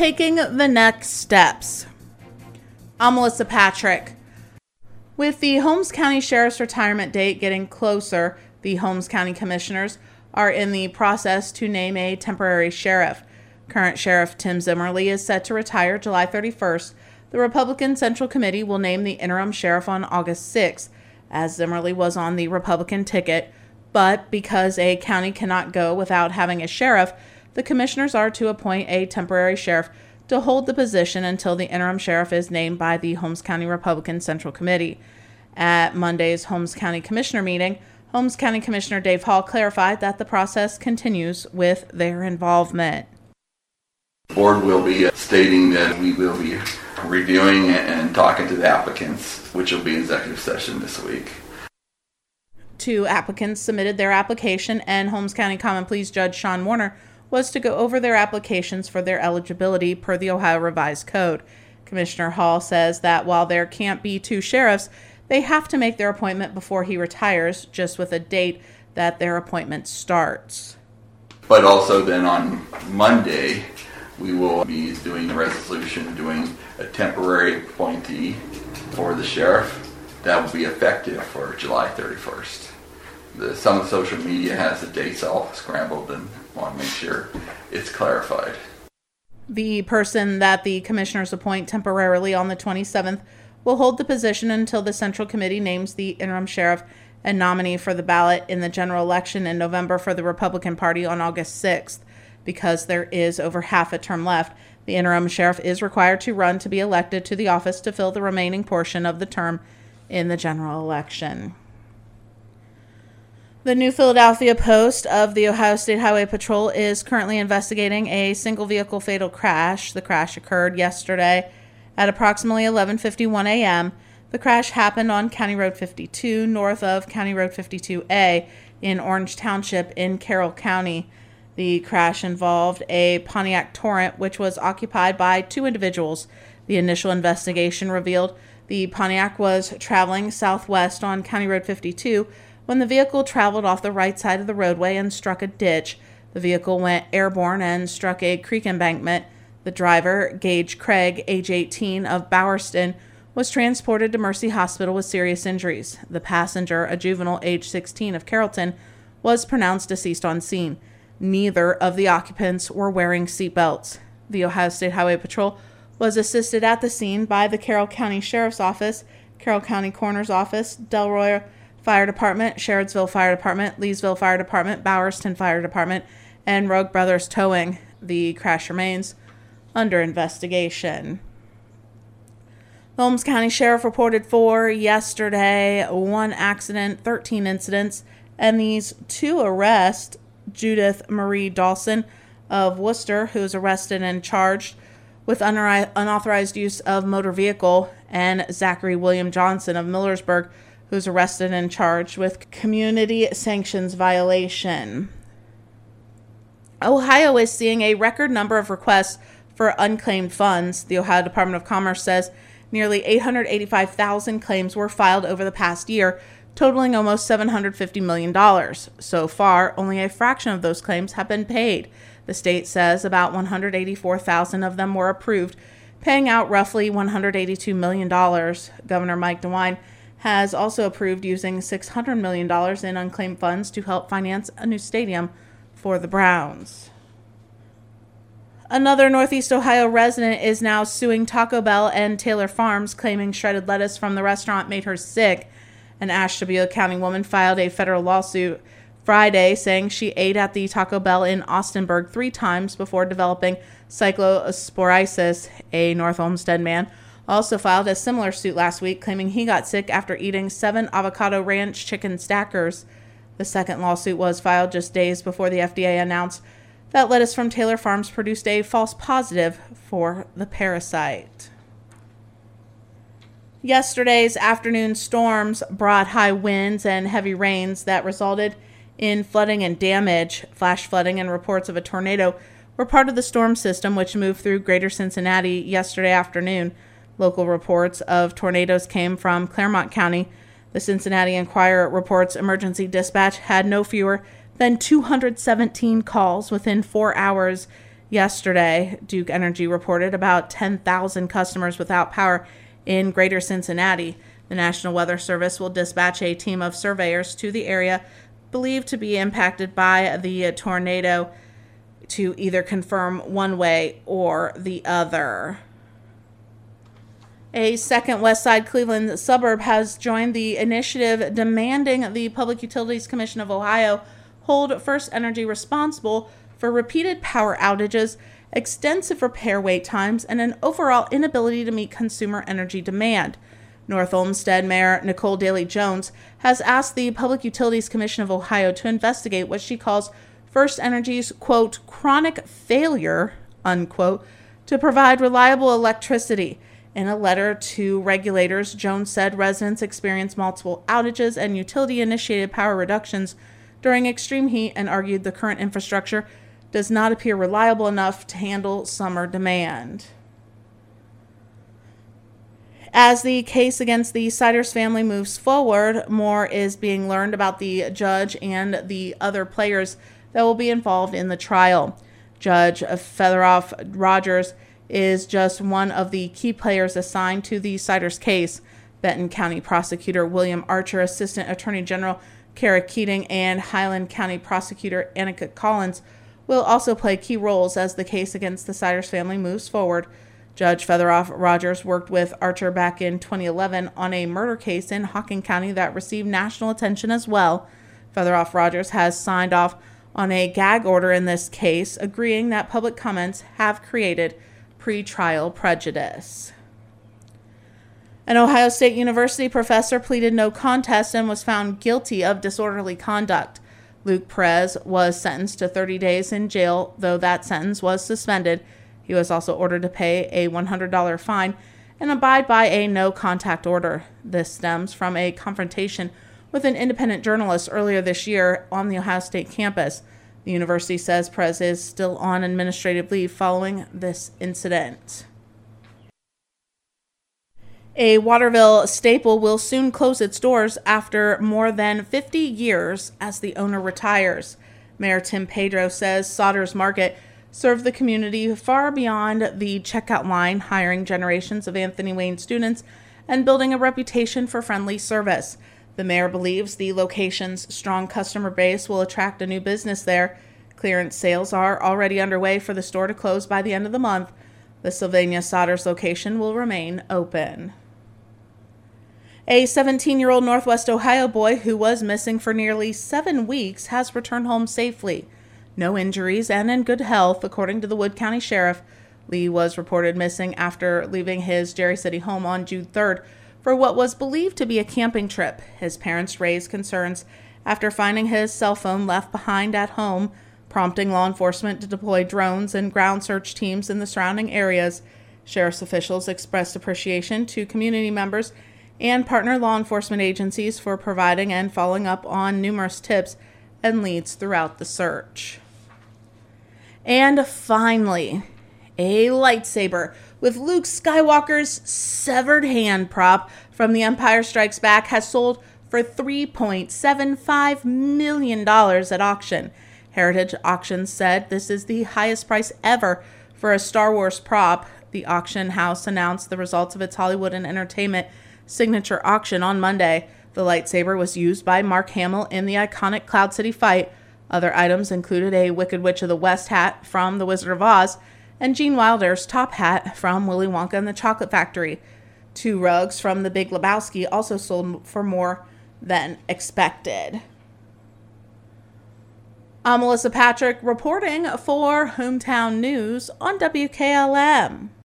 taking the next steps. I'm Melissa Patrick. With the Holmes County Sheriff's retirement date getting closer, the Holmes County Commissioners are in the process to name a temporary sheriff. Current Sheriff Tim Zimmerly is set to retire July 31st. The Republican Central Committee will name the interim sheriff on August 6th, as Zimmerly was on the Republican ticket. But because a county cannot go without having a sheriff, the commissioners are to appoint a temporary sheriff to hold the position until the interim sheriff is named by the Holmes County Republican Central Committee. At Monday's Holmes County Commissioner meeting, Holmes County Commissioner Dave Hall clarified that the process continues with their involvement. The board will be stating that we will be reviewing and talking to the applicants, which will be executive session this week. 2 applicants submitted their application, and Holmes County Common Pleas Judge Sean Warner was to go over their applications for their eligibility per the Ohio Revised Code. Commissioner Hall says that while there can't be 2 sheriffs, they have to make their appointment before he retires, just with a date that their appointment starts. But also then on Monday, we will be doing the resolution, doing a temporary appointee for the sheriff. That will be effective for July 31st. Some of the social media has the dates all scrambled and want to make sure it's clarified. The person that the commissioners appoint temporarily on the 27th will hold the position until the Central Committee names the interim sheriff and nominee for the ballot in the general election in November for the Republican Party on August 6th. Because there is over half a term left, the interim sheriff is required to run to be elected to the office to fill the remaining portion of the term in the general election. The New Philadelphia Post of the Ohio State Highway Patrol is currently investigating a single vehicle fatal crash. The crash occurred yesterday at approximately 11:51 a.m. The crash happened on County Road 52 north of County Road 52A in Orange Township in Carroll County. The crash involved a Pontiac Torrent, which was occupied by 2 individuals. The initial investigation revealed the Pontiac was traveling southwest on County Road 52 when the vehicle traveled off the right side of the roadway and struck a ditch. The vehicle went airborne and struck a creek embankment. The driver, Gage Craig, age 18, of Bowerston, was transported to Mercy Hospital with serious injuries. The passenger, a juvenile, age 16, of Carrollton, was pronounced deceased on scene. Neither of the occupants were wearing seatbelts. The Ohio State Highway Patrol was assisted at the scene by the Carroll County Sheriff's Office, Carroll County Coroner's Office, Delroy Fire Department, Sherrottsville Fire Department, Leesville Fire Department, Bowerston Fire Department, and Rogue Brothers Towing. The crash remains under investigation. The Holmes County Sheriff reported for yesterday 1 accident, 13 incidents, and these 2 arrests. Judith Marie Dawson of Worcester, who was arrested and charged with unauthorized use of motor vehicle, and Zachary William Johnson of Millersburg, who was arrested and charged with community sanctions violation. Ohio is seeing a record number of requests for unclaimed funds. The Ohio Department of Commerce says nearly 885,000 claims were filed over the past year, totaling almost $750 million. So far, only a fraction of those claims have been paid. The state says about 184,000 of them were approved, paying out roughly $182 million. Governor Mike DeWine has also approved using $600 million in unclaimed funds to help finance a new stadium for the Browns. Another Northeast Ohio resident is now suing Taco Bell and Taylor Farms, claiming shredded lettuce from the restaurant made her sick. An Ashtabula County woman filed a federal lawsuit Friday saying she ate at the Taco Bell in Austinburg 3 times before developing cyclosporiasis. A North Olmsted man also filed a similar suit last week, claiming he got sick after eating 7 avocado ranch chicken stackers. The second lawsuit was filed just days before the FDA announced that lettuce from Taylor Farms produced a false positive for the parasite. Yesterday's afternoon storms brought high winds and heavy rains that resulted in flooding and damage. Flash flooding and reports of a tornado were part of the storm system which moved through greater Cincinnati yesterday afternoon. Local reports of tornadoes came from Claremont County. The Cincinnati Enquirer reports emergency dispatch had no fewer than 217 calls within 4 hours Yesterday, Duke Energy reported about 10,000 customers without power in Greater Cincinnati. The National Weather Service will dispatch a team of surveyors to the area believed to be impacted by the tornado to either confirm one way or the other. A second Westside Cleveland suburb has joined the initiative demanding the Public Utilities Commission of Ohio hold FirstEnergy responsible for repeated power outages, extensive repair wait times, and an overall inability to meet consumer energy demand. North Olmsted Mayor Nicole Daly Jones has asked the Public Utilities Commission of Ohio to investigate what she calls FirstEnergy's, quote, chronic failure, unquote, to provide reliable electricity. In a letter to regulators, Jones said residents experienced multiple outages and utility-initiated power reductions during extreme heat and argued the current infrastructure does not appear reliable enough to handle summer demand. As the case against the Siders family moves forward, more is being learned about the judge and the other players that will be involved in the trial. Judge Featheroff Rogers is just one of the key players assigned to the Siders case. Benton County Prosecutor William Archer, Assistant Attorney General Kara Keating, and Highland County Prosecutor Annika Collins will also play key roles as the case against the Siders family moves forward. Judge Featheroff Rogers worked with Archer back in 2011 on a murder case in Hocking County that received national attention as well. Featheroff Rogers has signed off on a gag order in this case, agreeing that public comments have created pre-trial prejudice. An Ohio State University professor pleaded no contest and was found guilty of disorderly conduct. Luke Perez was sentenced to 30 days in jail, though that sentence was suspended. He was also ordered to pay a $100 fine and abide by a no-contact order. This stems from a confrontation with an independent journalist earlier this year on the Ohio State campus. The university says Perez is still on administrative leave following this incident. A Waterville staple will soon close its doors after more than 50 years as the owner retires. Mayor Tim Pedro says Sodders Market served the community far beyond the checkout line, hiring generations of Anthony Wayne students and building a reputation for friendly service. The mayor believes the location's strong customer base will attract a new business there. Clearance sales are already underway for the store to close by the end of the month. The Sylvania Sodders location will remain open. A 17-year-old Northwest Ohio boy who was missing for nearly 7 weeks has returned home safely. No injuries and in good health, according to the Wood County Sheriff. Lee was reported missing after leaving his Jerry City home on June 3rd for what was believed to be a camping trip. His parents raised concerns after finding his cell phone left behind at home, prompting law enforcement to deploy drones and ground search teams in the surrounding areas. Sheriff's officials expressed appreciation to community members and partner law enforcement agencies for providing and following up on numerous tips and leads throughout the search. And finally, a lightsaber with Luke Skywalker's severed hand prop from The Empire Strikes Back has sold for $3.75 million at auction. Heritage Auctions said this is the highest price ever for a Star Wars prop. The auction house announced the results of its Hollywood and Entertainment signature auction on Monday. The lightsaber was used by Mark Hamill in the iconic Cloud City fight. Other items included a Wicked Witch of the West hat from The Wizard of Oz and Gene Wilder's top hat from Willy Wonka and the Chocolate Factory. 2 rugs from The Big Lebowski also sold for more than expected. I'm Melissa Patrick reporting for Hometown News on WKLM.